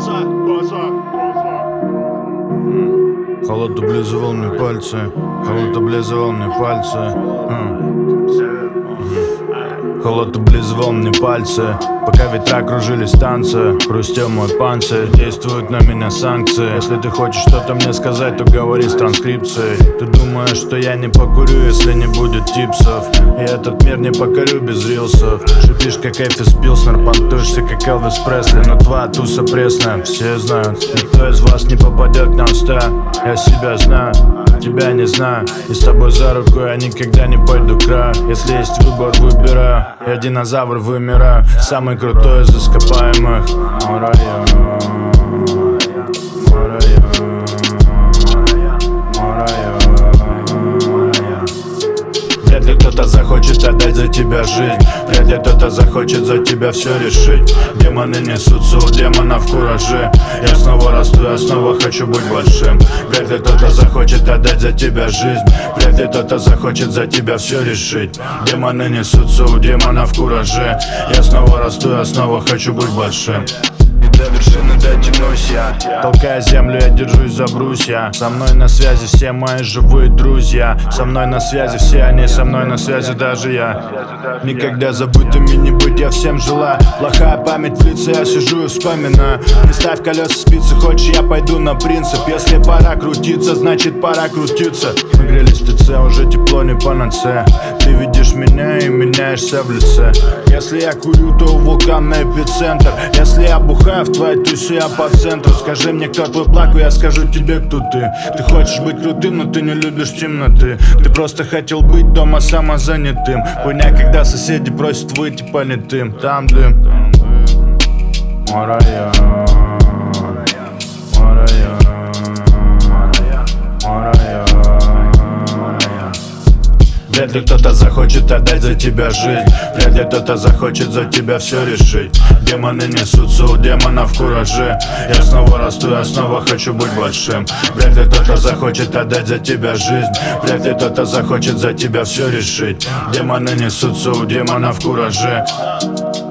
Холод облизывал мне пальцы, холод облизывал мне пальцы. Холод облизывал мне пальцы, пока ветра кружили станции. Хрустел мой панцирь, действуют на меня санкции. Если ты хочешь что-то мне сказать, то говори с транскрипцией. Ты думаешь, что я не покурю, если не будет типсов? Я этот мир не покорю без рилсов. Шипишь, как Эфис Пилснер, понтуешься, как Элвис Пресли. Но твоя туса пресная, все знают. Никто из вас не попадет к нам в ста. Я себя знаю, тебя не знаю. И с тобой за руку я никогда не пойду к краю. Если есть выбор, выбираю. Я динозавр, вымираю. Самый крутой из ископаемых. Мой район, мой район, мой район. Вряд ли кто-то захочет отдать за тебя жизнь. Вряд ли кто-то захочет за тебя все решить. Демоны несутся, у демонов куражи. Я снова расту, я снова хочу быть большим. Вряд ли кто-то захочет отдать за тебя жизнь. Вряд ли кто-то захочет за тебя все решить. Демоны несутся, у демонов куражи. Я снова расту, я снова хочу быть большим. До вершины дотянусь я, толкая землю, я держусь за брусья. Со мной на связи все мои живые друзья. Со мной на связи все они, со мной на связи даже я. Никогда забытыми не быть, я всем желаю. Плохая память в лице, я сижу и вспоминаю. Приставь колеса спицы, хочешь я пойду на принцип. Если пора крутиться, значит пора крутиться. Мы грелись в ТЦ, уже тепло не панацея. Ты видишь меня и меняешься в лице. Если я курю, то вулкан на эпицентр. Если я бухаю, в твоей тусе я по центру. Скажи мне, кто твой плаку, я скажу тебе, кто ты. Ты хочешь быть крутым, но ты не любишь темноты. Ты просто хотел быть дома самозанятым. Хуйня, когда соседи просят выйти понятым. Там дым. Мой район, мой район, мой район. Вряд ли кто-то захочет отдать за тебя жизнь. Вряд ли кто-то захочет за тебя все решить. Демоны несутся, у демонов куражи. Я снова расту, я снова хочу быть большим. Вряд ли кто-то захочет отдать за тебя жизнь. Вряд ли кто-то захочет за тебя все решить. Демоны несутся, у демонов куражи.